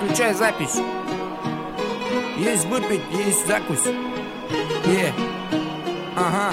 включай запись. Есть выпить, есть закусь. Ага.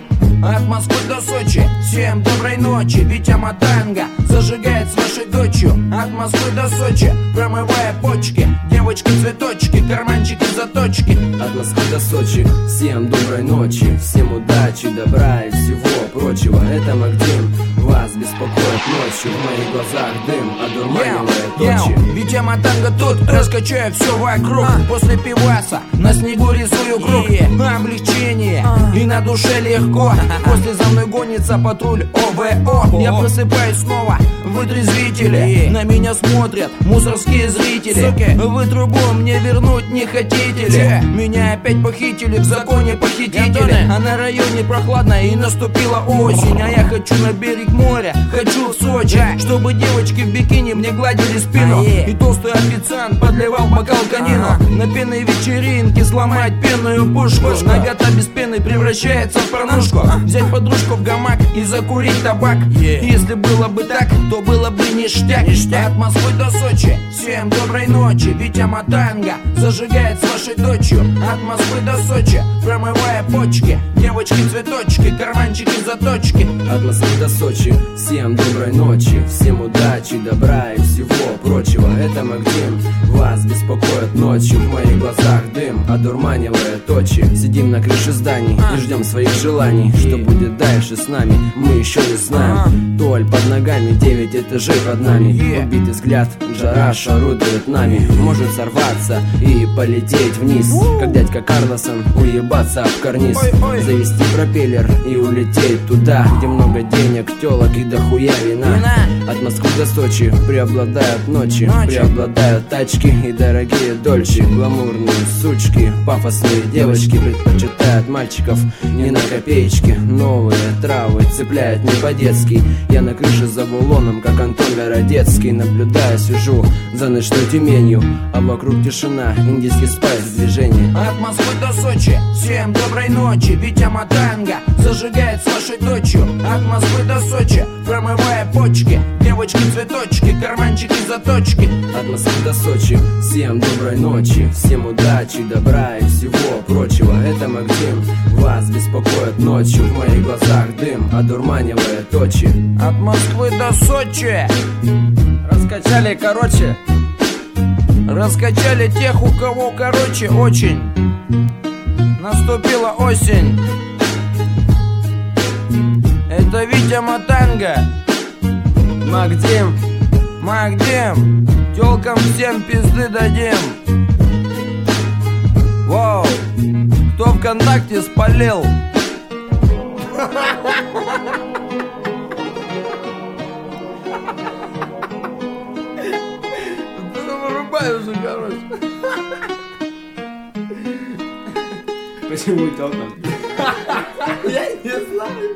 От Москвы до Сочи, всем доброй ночи. Витя Матанга зажигает с вашей дочью. От Москвы до Сочи, промывая почки. Девочки-цветочки, карманчики-заточки. От Москвы до Сочи, всем доброй ночи. Всем удачи, добра и всего прочего. Это Макдим, вас беспокоит ночью. В моих глазах дым, одурманивает точи. Витя Матанга тут, раскачаю все вокруг. После пиваса на снегу рисую круг. Облегчение, и на душе легко. После за мной гонится патруль ОВО. Я просыпаюсь снова, вытрезвители. На меня смотрят мусорские зрители. Вы трубу мне вернуть не хотите ли? Меня опять похитили, в законе похитители. А на районе прохладно и наступила осень. А я хочу на берег моря, хочу в Сочи. Чтобы девочки в бикини мне гладили спину. И толстый официант подливал бокал конину. На пенной вечеринке сломать пенную пушку. Нагота без пены превращается в порнушку. Взять подружку в гамак и закурить табак. Если было бы так, то было бы ништяк. От Москвы до Сочи, всем доброй ночи. Витя Матанга зажигает с вашей дочью. От Москвы до Сочи, промывая почки. Девочки-цветочки, карманчики-заточки. От Москвы до Сочи, всем доброй ночи. Всем удачи, добра и всего прочего. Это Макдим, вас беспокоит ночью. В моих глазах дым, одурманивает точи. Сидим на крыше зданий и ждем своих желаний. Что будет дальше с нами, мы еще не знаем. Толь под ногами, 9 этажей под нами. Убитый взгляд, жара шарудует нами. Может сорваться и полететь вниз, как дядька Карлосон, уебаться в карниз. Завести пропеллер и улететь туда, где много денег, телок и дохуя вина. От Москвы до Сочи преобладают ночи. Преобладают тачки и дорогие дольче. Гламурные сучки, пафосные девочки предпочитают мальчиков не на копеечки. Новые травы цепляют не по-детски. Я на крыше за Булоном, как Антон Городецкий. Наблюдая, сижу за ночной Тюменью, а вокруг тишина, индийский спайс в движении. От Москвы до Сочи, всем доброй ночи. Витя Матанга зажигает с вашей дочью. От Москвы до Сочи, промывая почки. Девочки-цветочки, карманчики-заточки. От Москвы до Сочи, всем доброй ночи. Всем удачи, добра и всего прочего. Это Макдим, вас беспокоит ночью. В моих глазах дым, одурманивает точи. От Москвы до Сочи раскачали короче. Раскачали тех, у кого короче очень. Наступила осень. Это Витя Матанга. Макдим, тёлкам всем пизды дадим. Воу, кто ВКонтакте спалил? Вырубай уже, короче. Почему тёлкам? Я не знаю.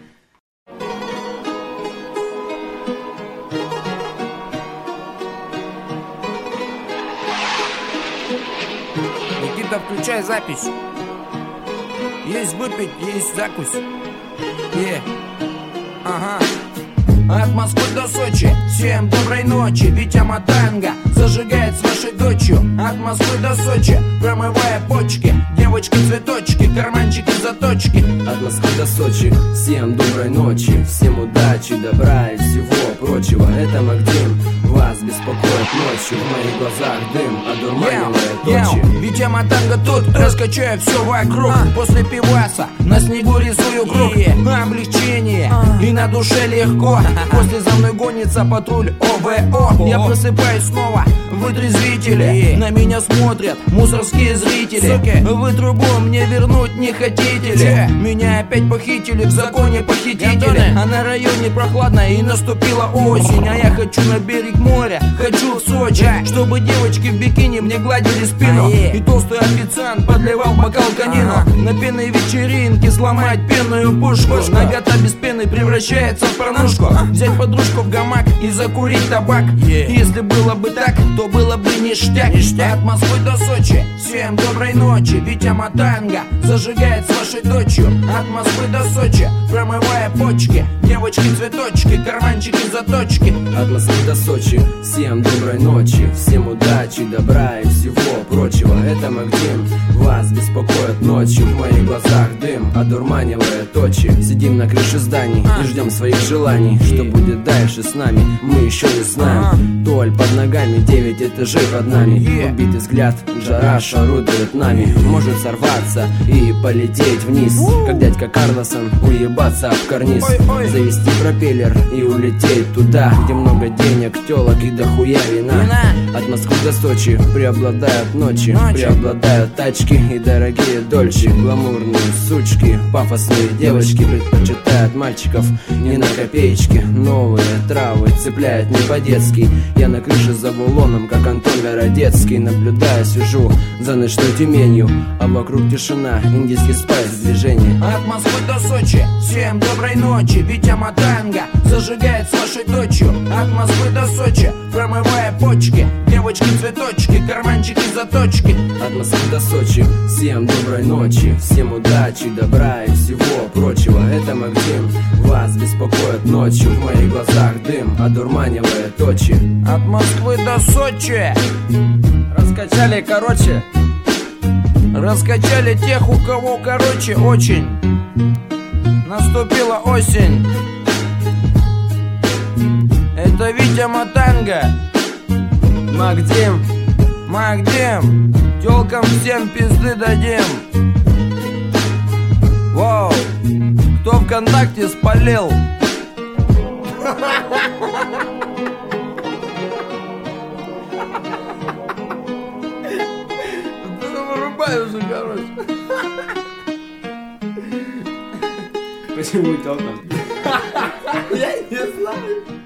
Никита, включай запись. Есть выпить, есть закусь. Ага. От Москвы до Сочи, всем доброй ночи. Витя Матанга зажигает с вашей дочью. От Москвы до Сочи, промывая почки. Девочки-цветочки, карманчики-заточки. От Москвы до Сочи, всем доброй ночи. Всем удачи, добра и всего прочего. Это Макдим, вас беспокоит ночью. В моих глазах дым, одурманивает точи. Витя Матанга тут, раскачаю все вокруг. После пиваса на снегу рисую круг. Облегчение, и на душе легко. После за мной гонится патруль ОВО. Я просыпаюсь снова, вытрезвители. На меня смотрят мусорские зрители. Вы трубу мне вернуть не хотите ли? Меня опять похитили, в законе похитители. А на районе прохладно и наступила осень. А я хочу на берег моря, хочу в Сочи. Чтобы девочки в бикини мне гладили спину. И толстый официант подливал бокал конину. На пенной вечеринке сломать пенную пушку. Нагота без пены превращается в порнушку. Взять подружку в гамак и закурить табак. Если было бы так, то было бы ништяк. От Москвы до Сочи, всем доброй ночи. Витя Матанга зажигает с вашей дочью. От Москвы до Сочи, промывая почки. Девочки-цветочки, карманчики-заточки. От Москвы до Сочи, ночи, всем доброй ночи, всем удачи, добра и всего прочего. Это Макдим, вас беспокоит ночью, в моих глазах дым одурманивает очи. Сидим на крыше зданий и ждем своих желаний. Что будет дальше с нами, мы еще не знаем. Толь под ногами, 9 этажей под нами. Убитый взгляд, жара шарудует нами. Может сорваться и полететь вниз, как дядька Карлосон, уебаться об карниз. Завести пропеллер и улететь туда, где много денег, телок и дохуя вина. От Москвы до Сочи преобладают ночи, преобладают тачки и дорогие дольче. Гламурные сучки, пафосные девочки предпочитают мальчиков не на копеечки. Новые травы цепляют не по-детски. Я на крыше за Булоном, как Антон Городецкий. Наблюдая, сижу за ночной Тюменью, а вокруг тишина, индийский спайс в движении. От Москвы до Сочи, всем доброй ночи. Витя Матанга зажигает с вашей дочью. От Москвы до Сочи, промывая почки, девочки-цветочки, карманчики-заточки. От Москвы до Сочи, всем доброй ночи, всем удачи, добра и всего прочего. Это Макдим, вас беспокоит ночью, в моих глазах дым одурманивает очи. От Москвы до Сочи раскачали, короче. Раскачали тех, у кого короче очень. Наступила осень. Это Витя Матанга, Макдим, Макдим, тёлкам всем пизды дадим. Воу, кто ВКонтакте спалил? Вырубай уже, короче. Почему тёлкам? Я не знаю.